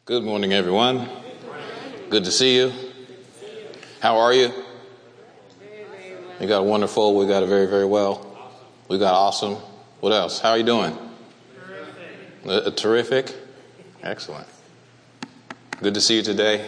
Good morning, everyone. Good to see you. How are you? You got wonderful. We got it very, very well. We got awesome. What else? How are you doing? Terrific. Excellent. Good to see you today.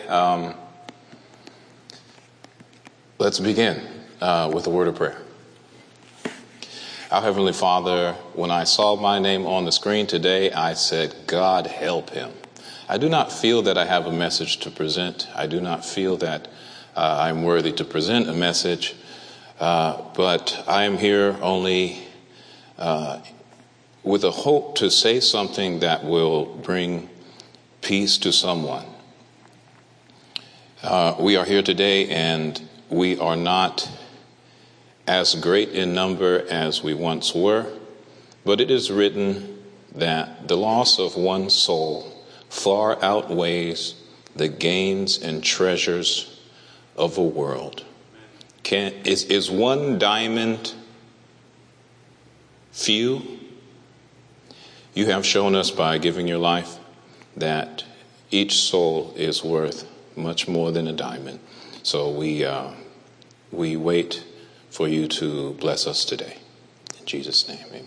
Let's begin with a word of prayer. Our Heavenly Father, when I saw my name on the screen today, I said, God help him. I do not feel that I have a message to present. I do not feel that I'm worthy to present a message, but I am here only with a hope to say something that will bring peace to someone. We are here today, and we are not as great in number as we once were, but it is written that the loss of one soul far outweighs the gains and treasures of a world. Is one diamond few? You have shown us by giving your life that each soul is worth much more than a diamond. So we wait for you to bless us today. In Jesus' name, amen.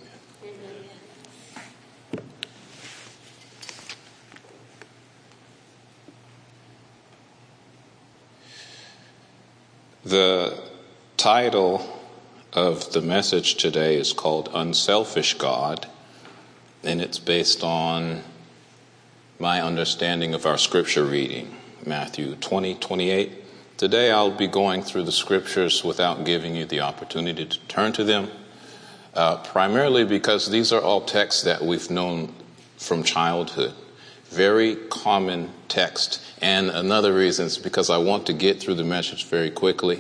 The title of the message today is called Unselfish God, and it's based on my understanding of our scripture reading, Matthew 20:28. Today I'll be going through the scriptures without giving you the opportunity to turn to them, primarily because these are all texts that we've known from childhood. Very common text. And another reason is because I want to get through the message very quickly.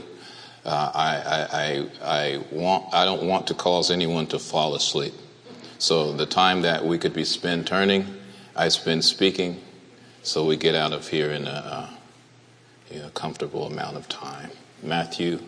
I don't want to cause anyone to fall asleep. So the time that we could be spent turning, I spend speaking, so we get out of here in a comfortable amount of time. Matthew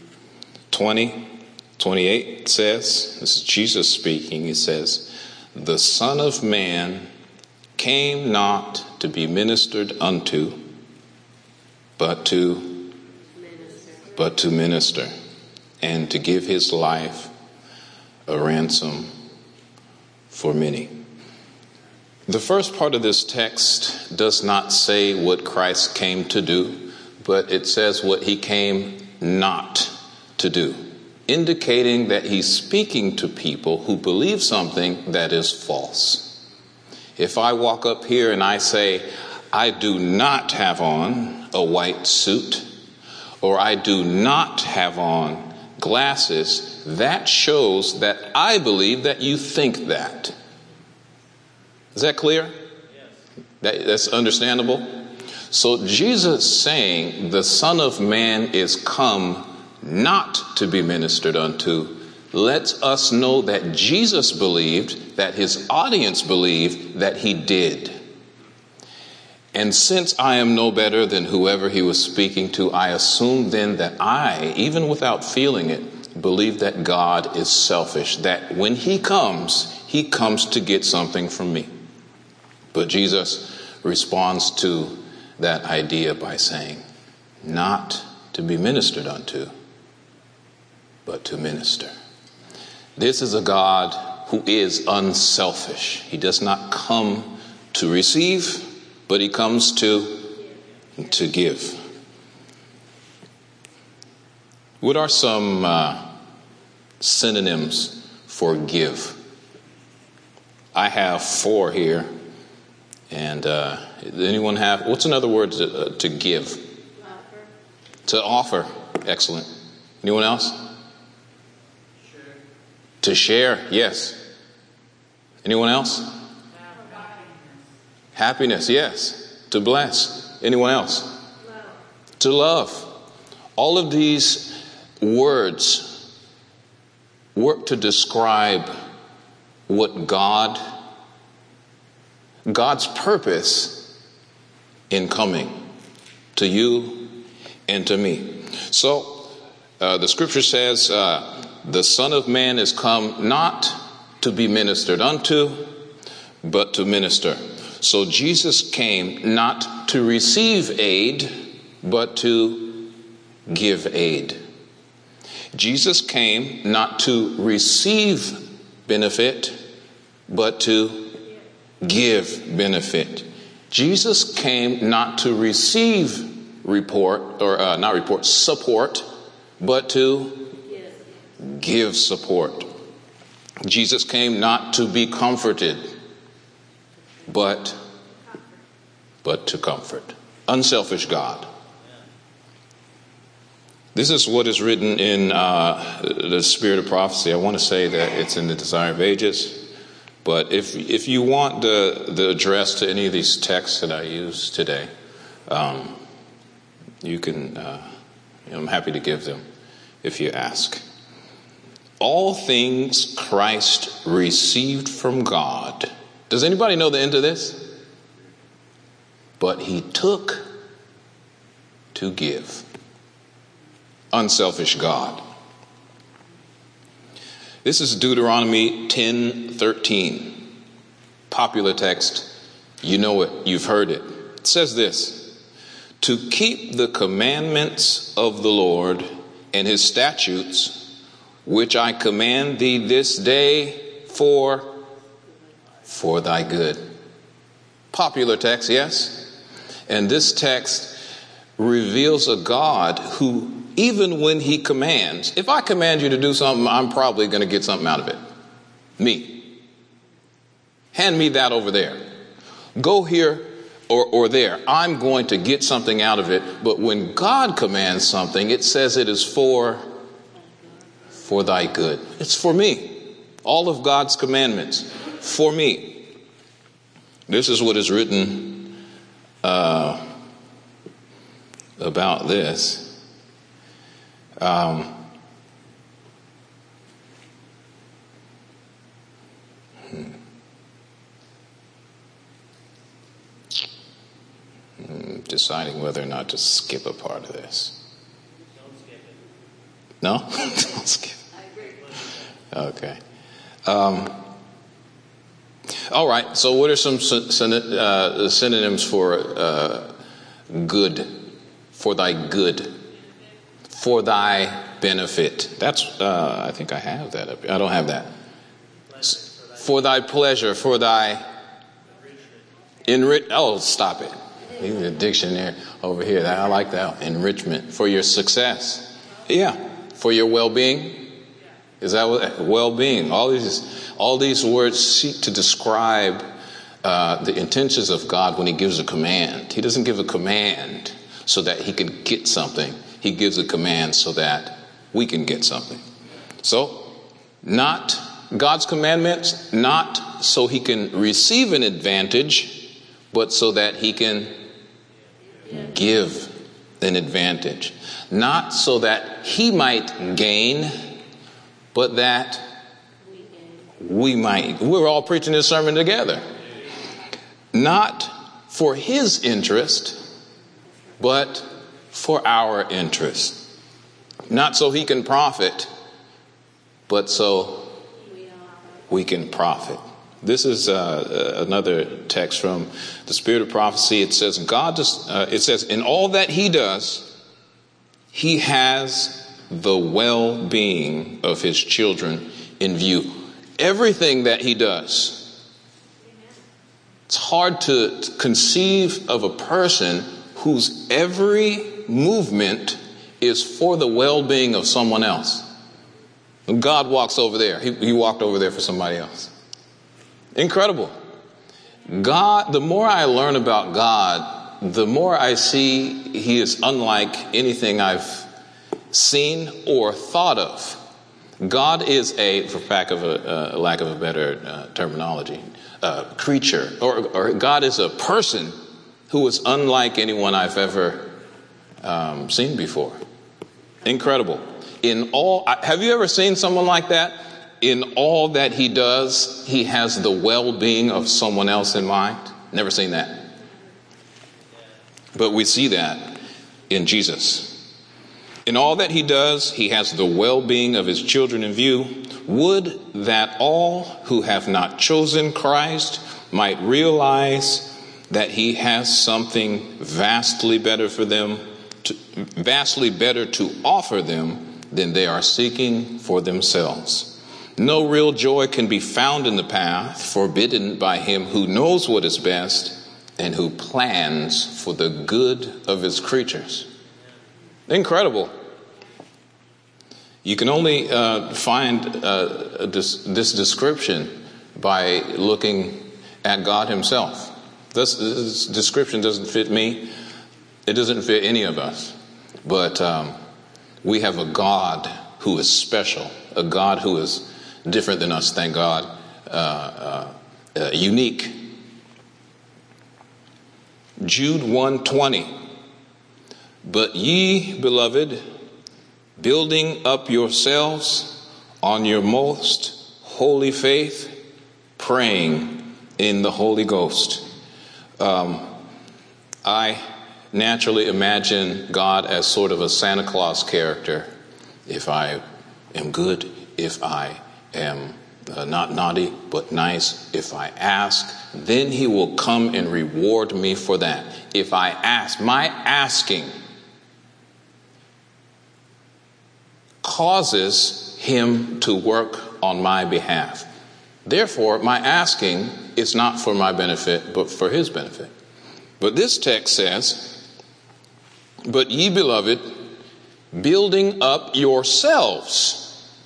20:28 says, this is Jesus speaking, he says, "The Son of Man came not to be ministered unto, but to minister, and to give his life a ransom for many." The first part of this text does not say what Christ came to do, but it says what he came not to do, indicating that he's speaking to people who believe something that is false. If I walk up here and I say, I do not have on a white suit, or I do not have on glasses, that shows that I believe that you think that. Is that clear? Yes. That's understandable? So Jesus saying the Son of Man is come not to be ministered unto lets us know that Jesus believed, that his audience believed, that he did. And since I am no better than whoever he was speaking to, I assume then that I, even without feeling it, believe that God is selfish, that when he comes to get something from me. But Jesus responds to that idea by saying, not to be ministered unto, but to minister. This is a God who is unselfish. He does not come to receive, but he comes to give. What are some synonyms for give? I have 4 here. And anyone have, what's another word to give? Offer. To offer. Excellent. Anyone else? Share. To share, yes. Anyone else? Happiness, yes. To bless. Anyone else? Love. To love. All of these words work to describe what God's purpose in coming to you and to me. So the scripture says the Son of Man is come not to be ministered unto, but to minister. So Jesus came not to receive aid, but to give aid. Jesus came not to receive benefit, but to give benefit. Jesus came not to receive support, but to give support. Jesus came not to be comforted, but to comfort. Unselfish God. This is what is written in the Spirit of Prophecy. I want to say that it's in the Desire of Ages. But if you want the address to any of these texts that I use today, you can, I'm happy to give them if you ask. All things Christ received from God. Does anybody know the end of this? But he took to give. Unselfish God. This is Deuteronomy 10:13. Popular text. You know it. You've heard it. It says this: to keep the commandments of the Lord and his statutes, which I command thee this day for thy good. Popular text, yes? And this text reveals a God who, even when he commands, if I command you to do something, I'm probably going to get something out of it. Me. Hand me that over there. Go here or there. I'm going to get something out of it. But when God commands something, it says it is for thy good. It's for me. All of God's commandments for me. This is what is written about this. Deciding whether or not to skip a part of this. Don't skip it. No? Don't skip it. Okay. All right. So what are some synonyms for good? For thy good. For thy benefit. That's, I think I have that up here. I don't have that. For thy pleasure. For thy enrich. Oh, stop it. Even the dictionary over here. I like that. Enrichment. For your success. Yeah. For your well-being. Is that what? Well-being. All these words seek to describe the intentions of God when he gives a command. He doesn't give a command so that he can get something. He gives a command so that we can get something. So, not God's commandments, not so he can receive an advantage, but so that he can give an advantage. Not so that he might gain, but that we might. We're all preaching this sermon together. Not for his interest, but for our interest. Not so he can profit, but so we can profit. This is another text from the Spirit of Prophecy. It says, it says, in all that he does, he has the well-being of his children in view. Everything that he does. It's hard to conceive of a person whose every movement is for the well-being of someone else. When God walks over there, he walked over there for somebody else. Incredible. God, the more I learn about God, the more I see he is unlike anything I've seen or thought of. God is for lack of a better terminology, creature, or God is a person who is unlike anyone I've ever seen before. Incredible. Have you ever seen someone like that? In all that he does, he has the well-being of someone else in mind. Never seen that. But we see that in Jesus. In all that he does, he has the well-being of his children in view. Would that all who have not chosen Christ might realize that he has something vastly better to offer them than they are seeking for themselves. No real joy can be found in the path forbidden by him who knows what is best and who plans for the good of his creatures. Incredible. You can only find this description by looking at God himself. This description doesn't fit me. It doesn't fit any of us. But we have a God who is special, a God who is different than us, thank God, unique. Jude 1:20. But ye, beloved, building up yourselves on your most holy faith, praying in the Holy Ghost. I naturally imagine God as sort of a Santa Claus character. If I am good, if I am not naughty but nice, if I ask, then he will come and reward me for that. If I ask, my asking causes him to work on my behalf. Therefore, my asking is not for my benefit, but for his benefit. But this text says, but ye, beloved, building up yourselves.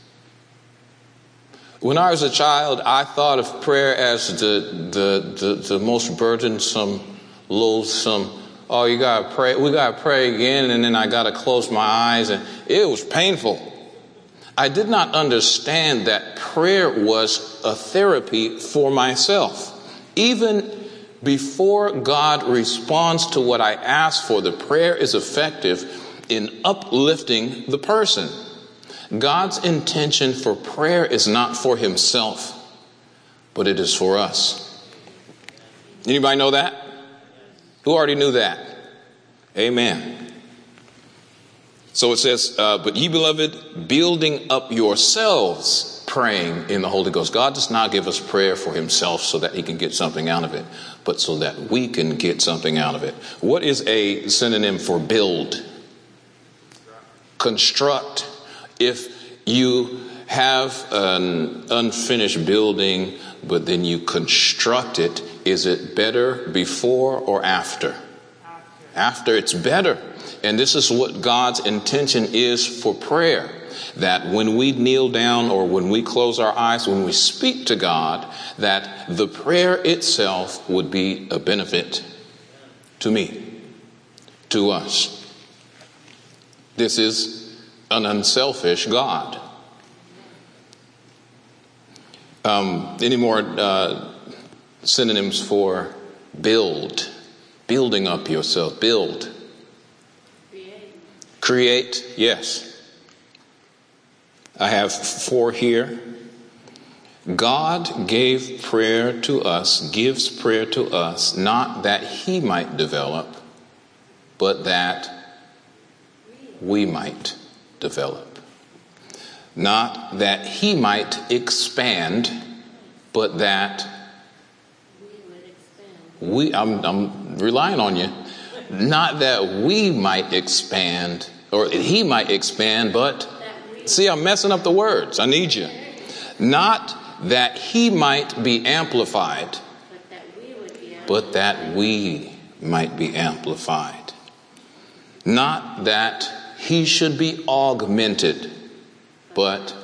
When I was a child, I thought of prayer as the most burdensome, loathsome. Oh, you gotta pray. We gotta pray again, and then I gotta close my eyes, and it was painful. I did not understand that prayer was a therapy for myself. Even before God responds to what I ask for, the prayer is effective in uplifting the person. God's intention for prayer is not for himself, but it is for us. Anybody know that? Who already knew that? Amen. So it says, but ye, beloved, building up yourselves, praying in the Holy Ghost. God does not give us prayer for himself so that he can get something out of it, but so that we can get something out of it. What is a synonym for build? Construct. If you have an unfinished building, but then you construct it, is it better before or after? After, it's better. And this is what God's intention is for prayer. That when we kneel down or when we close our eyes, when we speak to God, that the prayer itself would be a benefit to me, to us. This is an unselfish God. Any more synonyms for build? Building up yourself. Build. Create. Yes. I have 4 here. God gave prayer to us, gives prayer to us, not that he might develop, but that we might develop. Not that he might expand, but that I'm relying on you. Not that we might expand, or he might expand, but see, I'm messing up the words. I need you. Not that he might be amplified, but that we might be amplified. Not that he should be augmented, but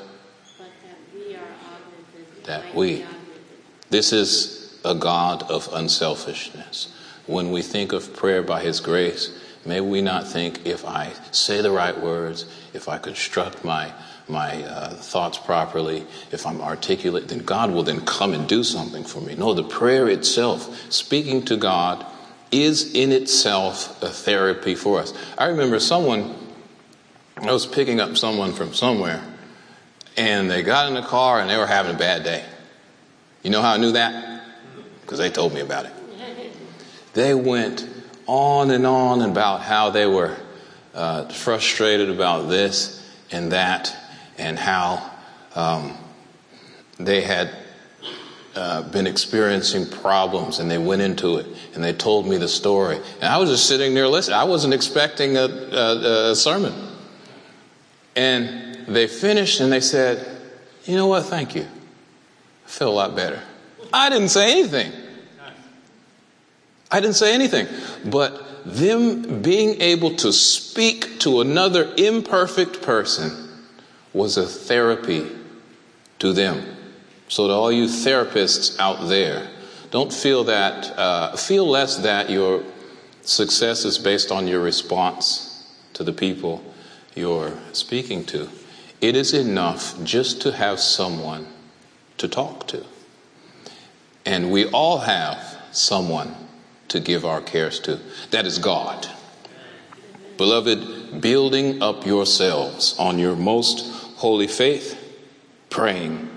that we. This is a God of unselfishness. When we think of prayer by his grace, may we not think if I say the right words, if I construct my thoughts properly, if I'm articulate, then God will then come and do something for me. No, the prayer itself, speaking to God, is in itself a therapy for us. I remember I was picking up someone from somewhere, and they got in the car and they were having a bad day. You know how I knew that? Because they told me about it. They went on and on about how they were frustrated about this and that, and how they had been experiencing problems, and they went into it and they told me the story. And I was just sitting there listening. I wasn't expecting a sermon. And they finished and they said, "You know what? Thank you. I feel a lot better." I didn't say anything. But them being able to speak to another imperfect person was a therapy to them. So to all you therapists out there, don't feel less that your success is based on your response to the people you're speaking to. It is enough just to have someone to talk to. And we all have someone to give our cares to. That is God. Beloved, building up yourselves on your most holy faith, praying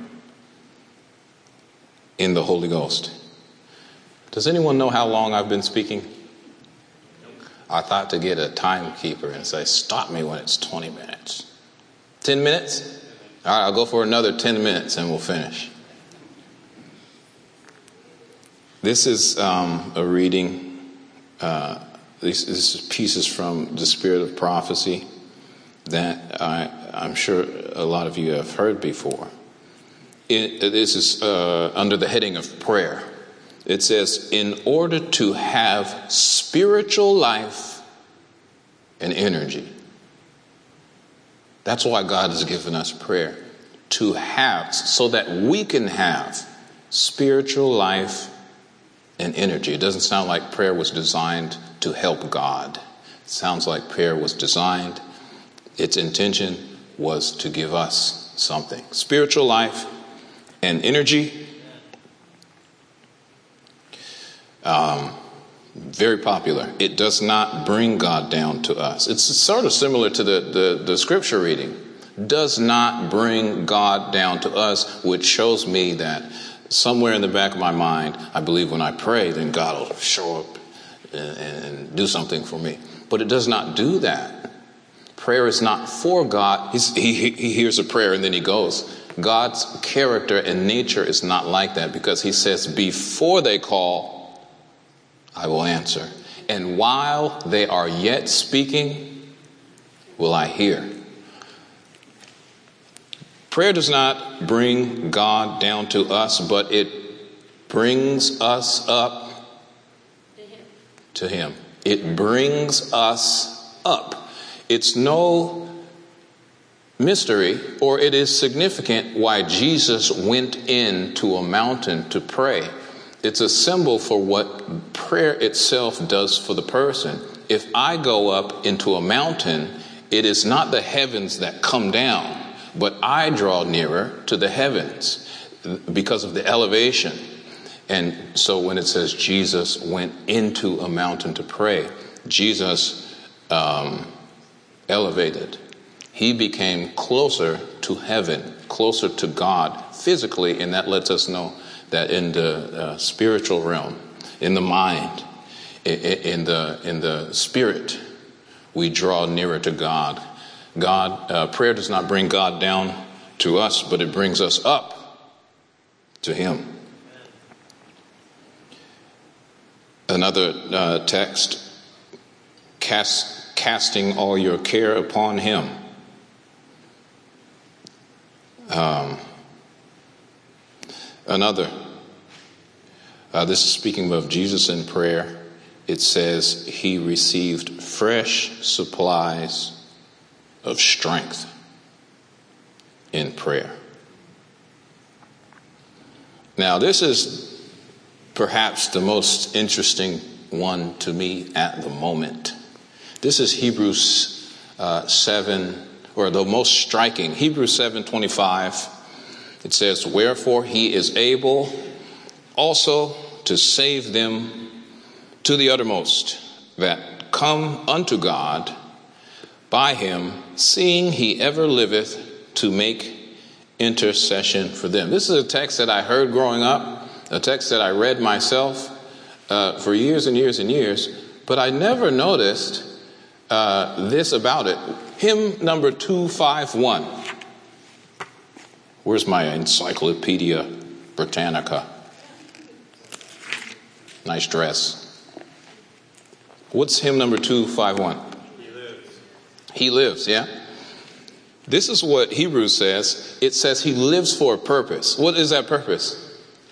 in the Holy Ghost. Does anyone know how long I've been speaking? I thought to get a timekeeper and say, "Stop me when it's 20 minutes. 10 minutes? All right, I'll go for another 10 minutes and we'll finish. This is a reading. This is pieces from the Spirit of Prophecy that I'm sure a lot of you have heard before. This is under the heading of prayer. It says, in order to have spiritual life and energy. That's why God has given us prayer. To have, so that we can have spiritual life and energy. It doesn't sound like prayer was designed to help God. It sounds like prayer was designed, its intention was to give us something. Spiritual life and energy. Very popular. It does not bring God down to us. It's sort of similar to the scripture reading. Does not bring God down to us, which shows me that somewhere in the back of my mind, I believe when I pray, then God will show up and do something for me. But it does not do that. Prayer is not for God. He hears a prayer and then he goes. God's character and nature is not like that, because he says, before they call, I will answer. And while they are yet speaking, will I hear. Prayer does not bring God down to us, but it brings us up to him. It brings us up. It's no mystery, or it is significant why Jesus went into a mountain to pray. It's a symbol for what prayer itself does for the person. If I go up into a mountain, it is not the heavens that come down, but I draw nearer to the heavens because of the elevation. And so when it says Jesus went into a mountain to pray, Jesus elevated. He became closer to heaven, closer to God physically, and that lets us know that in the spiritual realm, in the mind, in the spirit, we draw nearer to God. Prayer does not bring God down to us, but it brings us up to him. Another text, casting all your care upon him. This is speaking of Jesus in prayer. It says he received fresh supplies of strength in prayer. Now, this is perhaps the most interesting one to me at the moment. This is Hebrews 7, or the most striking. Hebrews 7:25. It says, wherefore he is able also to save them to the uttermost that come unto God by him, seeing he ever liveth to make intercession for them. This is a text that I heard growing up, a text that I read myself for years and years and years, but I never noticed this about it. Hymn number 251. Where's my Encyclopedia Britannica? Nice dress. What's hymn number 251? He lives. He lives, yeah? This is what Hebrews says. It says he lives for a purpose. What is that purpose?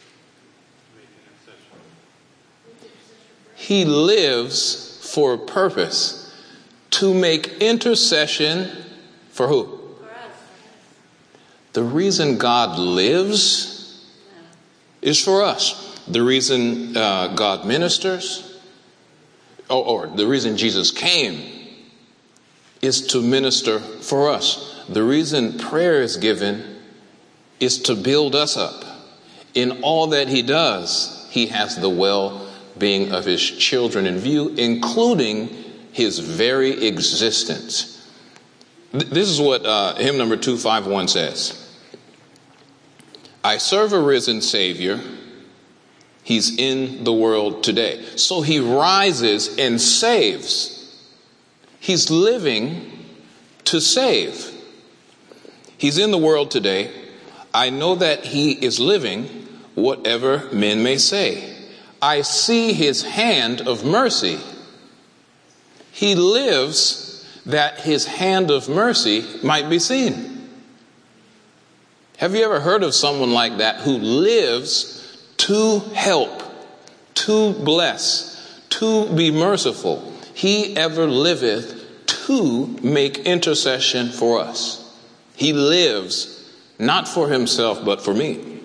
He lives for a purpose. To make intercession for who? For us. The reason God lives is for us. The reason God ministers, or the reason Jesus came, is to minister for us. The reason prayer is given is to build us up. In all that he does, he has the well-being of his children in view, including his very existence. This is what hymn number 251 says. I serve a risen Savior. He's in the world today. So he rises and saves. He's living to save. He's in the world today. I know that he is living, whatever men may say. I see his hand of mercy. He lives that his hand of mercy might be seen. Have you ever heard of someone like that who lives to help, to bless, to be merciful? He ever liveth to make intercession for us. He lives not for himself, but for me.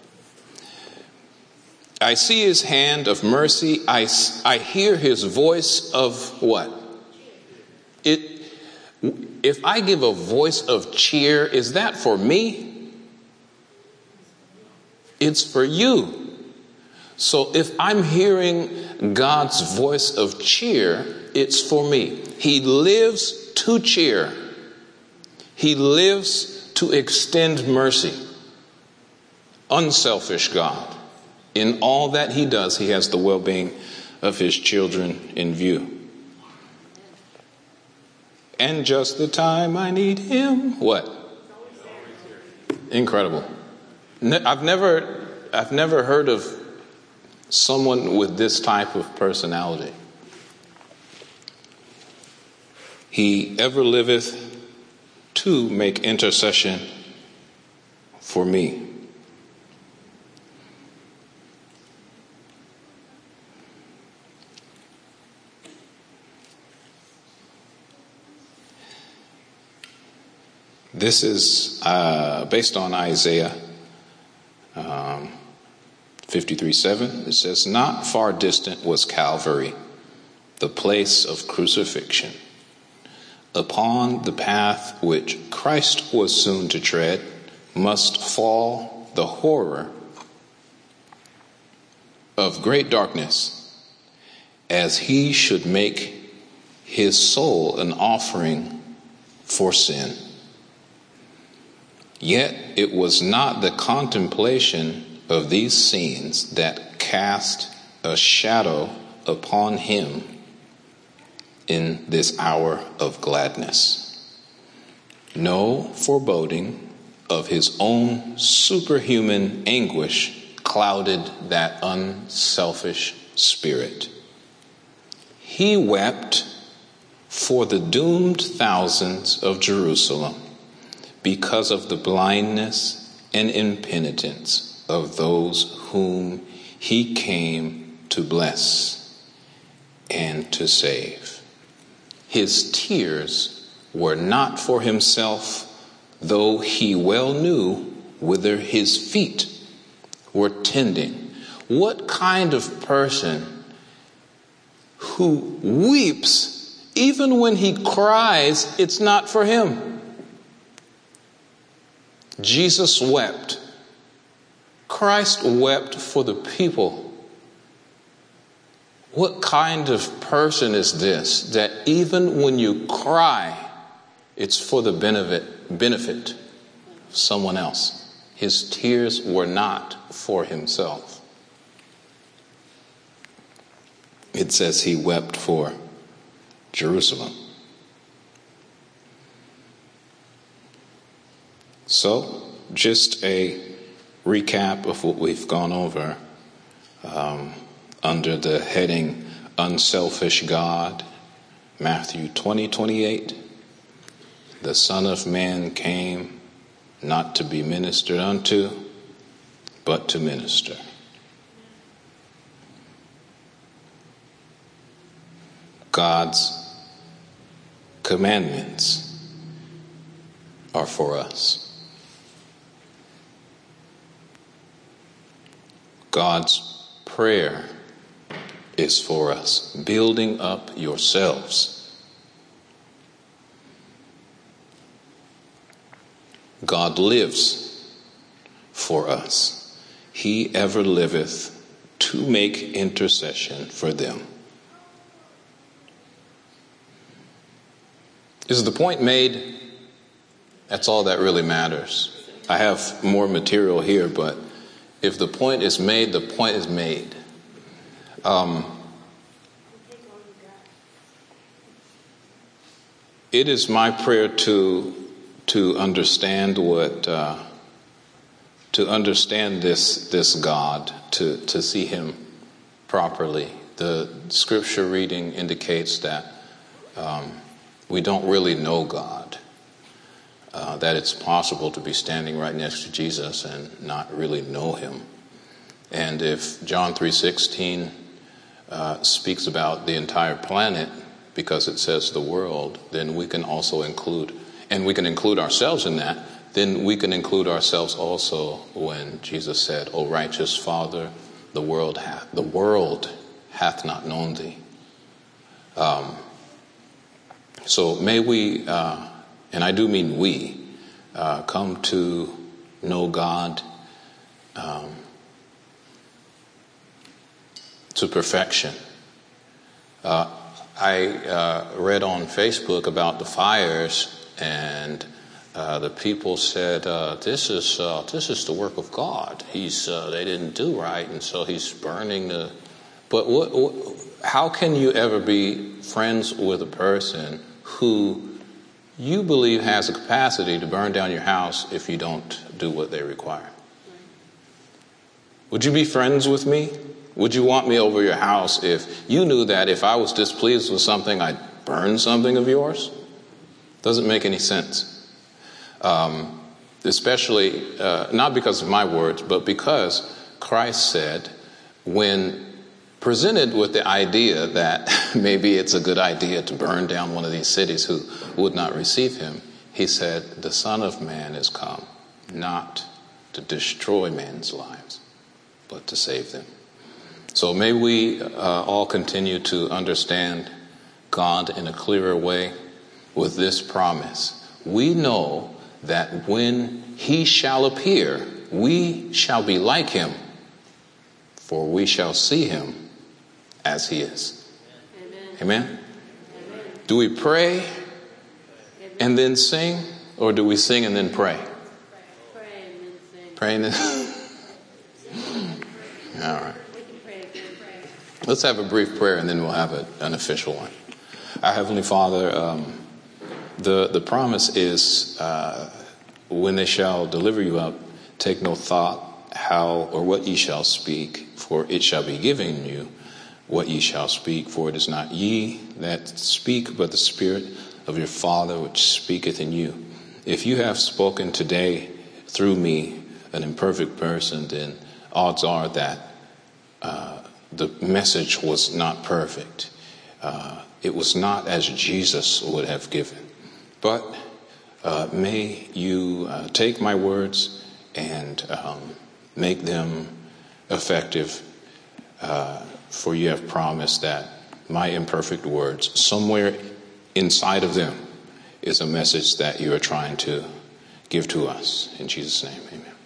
I see his hand of mercy. I hear his voice of what? If I give a voice of cheer, is that for me? It's for you. So if I'm hearing God's voice of cheer, it's for me. He lives to cheer. He lives to extend mercy. Unselfish God. In all that he does, he has the well-being of his children in view. And just the time I need him, what? Incredible. I've never heard of someone with this type of personality. He ever liveth to make intercession for me. This is based on Isaiah 53:7. It says, not far distant was Calvary, the place of crucifixion. Upon the path which Christ was soon to tread must fall the horror of great darkness, as he should make his soul an offering for sin. Yet it was not the contemplation of these scenes that cast a shadow upon him in this hour of gladness. No foreboding of his own superhuman anguish clouded that unselfish spirit. He wept for the doomed thousands of Jerusalem because of the blindness and impenitence of those whom he came to bless and to save. His tears were not for himself, though he well knew whither his feet were tending. What kind of person who weeps even when he cries, it's not for him? Jesus wept. Christ wept for the people. What kind of person is this that even when you cry, it's for the benefit of someone else? His tears were not for himself. It says he wept for Jerusalem. So, just a recap of what we've gone over. under the heading Unselfish God, Matthew 20:28. The Son of Man came not to be ministered unto, but to minister. God's commandments are for us. God's prayer is for us. Building up yourselves. God lives for us. He ever liveth to make intercession for them. Is the point made? That's all that really matters. I have more material here, but if the point is made, the point is made. It is my prayer to understand this God, to see him properly. The scripture reading indicates that we don't really know God. That it's possible to be standing right next to Jesus and not really know him. And if John 3:16 speaks about the entire planet, because it says the world, then we can also include, and we can include ourselves in that, then we can include ourselves also when Jesus said, O righteous Father, the world hath not known thee. So may we, and I do mean we, come to know God to perfection. I read on Facebook about the fires, and the people said, "This is the work of God. They didn't do right, and so he's burning the." But how can you ever be friends with a person who you believe has the capacity to burn down your house if you don't do what they require? Would you be friends with me? Would you want me over your house if you knew that if I was displeased with something, I'd burn something of yours? Doesn't make any sense. Especially not because of my words, but because Christ said, when presented with the idea that maybe it's a good idea to burn down one of these cities who would not receive him, he said, the Son of Man is come not to destroy men's lives, but to save them. So may we all continue to understand God in a clearer way with this promise. We know that when he shall appear, we shall be like him, for we shall see him as he is. Amen? Amen? Amen. Do we pray and then sing, or do we sing and then pray? Pray and then sing. Pray and then all right. Let's have a brief prayer and then we'll have an official one. Our Heavenly Father, the promise is when they shall deliver you up, take no thought how or what ye shall speak, for it shall be given you what ye shall speak. For it is not ye that speak, but the Spirit of your Father which speaketh in you. If you have spoken today through me, an imperfect person, then odds are that the message was not perfect. It was not as Jesus would have given. But may you take my words and make them effective, for you have promised that my imperfect words, somewhere inside of them is a message that you are trying to give to us. In Jesus' name, amen.